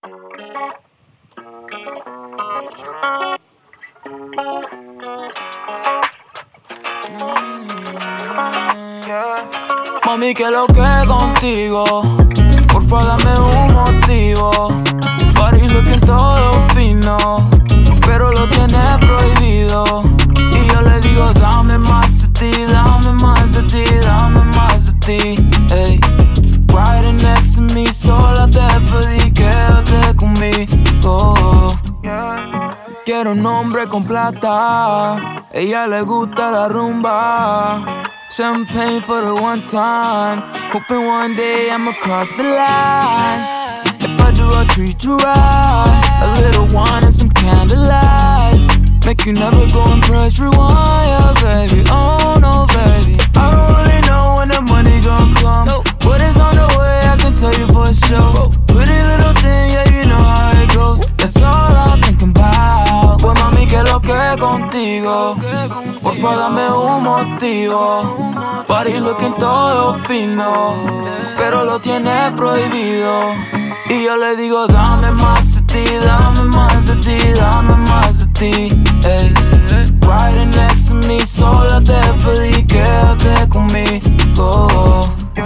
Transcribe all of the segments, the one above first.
Mami, ¿qué lo que contigo? Porfa, dame un motivo para ir looking todo fino, pero lo tiene prohibido. Y yo le digo, dame más de ti, dame más de ti, dame más de ti. Ey, riding next to me, sola te pedí, quédate conmigo. Quiero un hombre con plata, ella le gusta la rumba. Champagne for the one time, hoping one day I'ma cross the line. If I do, I'll treat you right. A little wine and some candlelight, make you never go and press rewind, yeah, baby. Oh no, baby, I don't really know when the money gon' come, but it's on the way, I can tell you for sure. Pretty little thing, yeah, you know how it goes. That's all I'm thinking about. Pues mami, ¿qué lo que contigo? Porfa, dame un motivo para ir looking todo fino, pero lo tiene prohibido. Y yo le digo, dame más de ti, dame más de ti, dame más de ti. Ey, riding next to me, sola te pedí, quédate conmigo.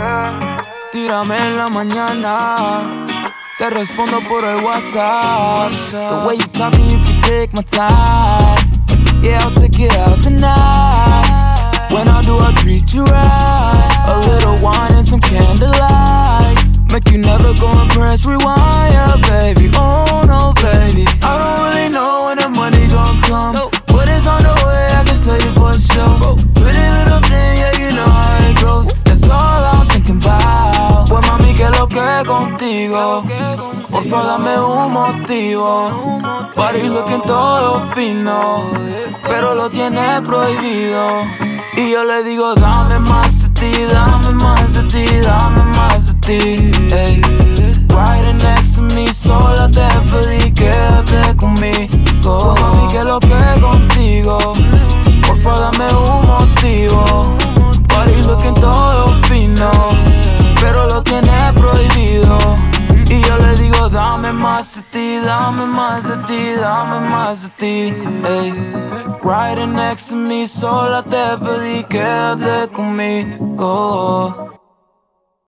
Tírame en la mañana, te respondo por el WhatsApp. The way you talking, you can take my time. Yeah, I'll take it out tonight. When I do, I'll treat you right. A little wine and some candlelight, make you never go and press rewind, yeah, baby. Oh no, baby, I don't really know when the money gon' come, but it's on the way, I can tell you for sure. Pretty little thing, yeah, you know how it goes. That's all I'm thinking about. Pues mami, ¿qué lo que contigo? Porfa, dame un motivo para ir looking todo fino, pero lo tiene prohibido. Y yo le digo, dame más de ti, dame más de ti, dame más de ti. Ey, riding next to me, sola te pedí, quédate conmigo. Pues mami, ¿qué lo que contigo? Porfa, dame un motivo para ir looking todo fino, pero lo tiene prohibido. Y yo le digo, dame más de ti, dame más de ti, dame más de ti. Ey, riding next to me, sola te pedí, quédate conmigo.